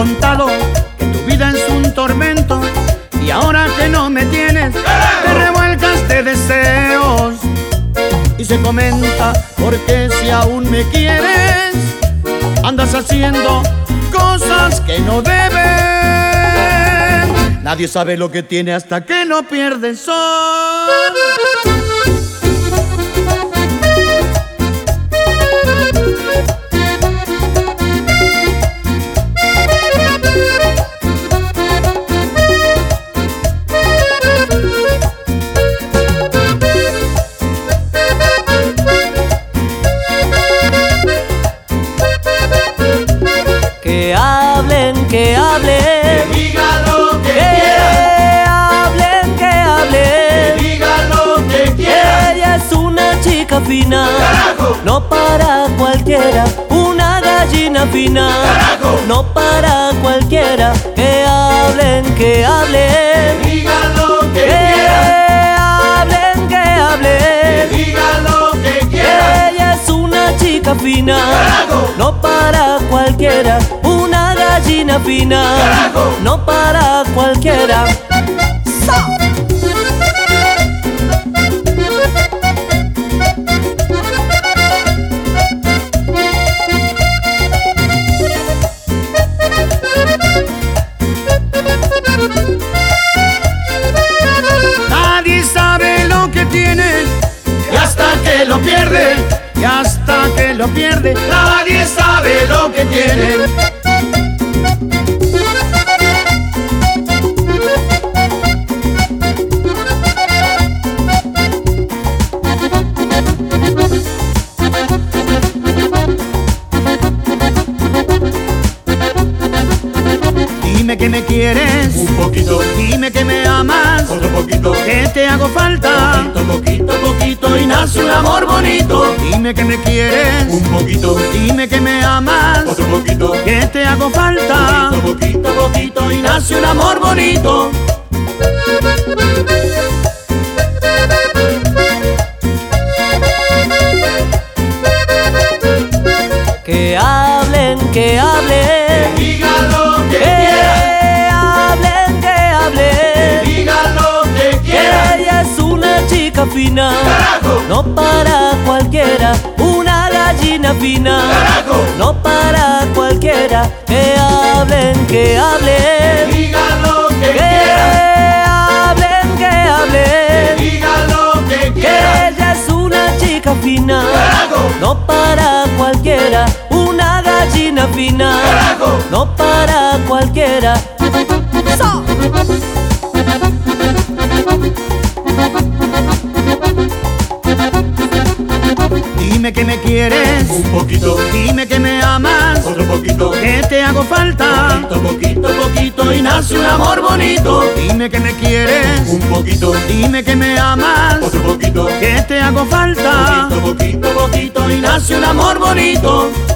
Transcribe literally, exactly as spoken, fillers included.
contado que tu vida es un tormento y ahora que no me tienes te revuelcas de deseos. Y se comenta porque si aún me quieres andas haciendo cosas que no debes. Nadie sabe lo que tiene hasta que no pierde el sol. Que hablen, que hablen, que digan lo que, que quieran, hablen, que hablen, que digan lo que quieran. ella es una chica fina, Carajo. no para cualquiera, una gallina fina, Carajo. no para cualquiera. Que hablen, que hablen, Que digan lo que que quieran, hablen, que que hablen, digan lo que quieran. ella es una chica fina, Carajo. no para cualquiera, una gallina fina, Carajo. no para cualquiera. Nadie sabe lo que tiene Y hasta que lo pierde, y hasta que lo pierde nadie sabe lo que tiene. Dime que me quieres, Un poquito, dime que me amas, otro poquito, que te hago falta. poquito, poquito, poquito y nace un amor bonito. Dime que me quieres, Un poquito, dime que me amas, otro poquito, que te hago falta. poquito, poquito, poquito y nace un amor bonito. Que hablen, que hablen, Que digan lo que que quieran, hablen, que que hablen, digan lo que que quieran. ella es una chica fina, Carajo. no para cualquiera, una gallina fina, Carajo. no para cualquiera. Que hablen, que Que hablen, digan lo que que quieran, hablen, que que hablen, digan lo que que quieran. ella es una chica fina, Carajo. no para cualquiera, una gallina fina, Carajo. no para cualquiera. Dime que me quieres, Un poquito, dime que me amas, otro poquito, que te hago falta. poquito, poquito, poquito y nace un amor bonito. Dime que me quieres, Un poquito, dime que me amas, otro poquito, que te hago falta. poquito, poquito, poquito y nace un amor bonito.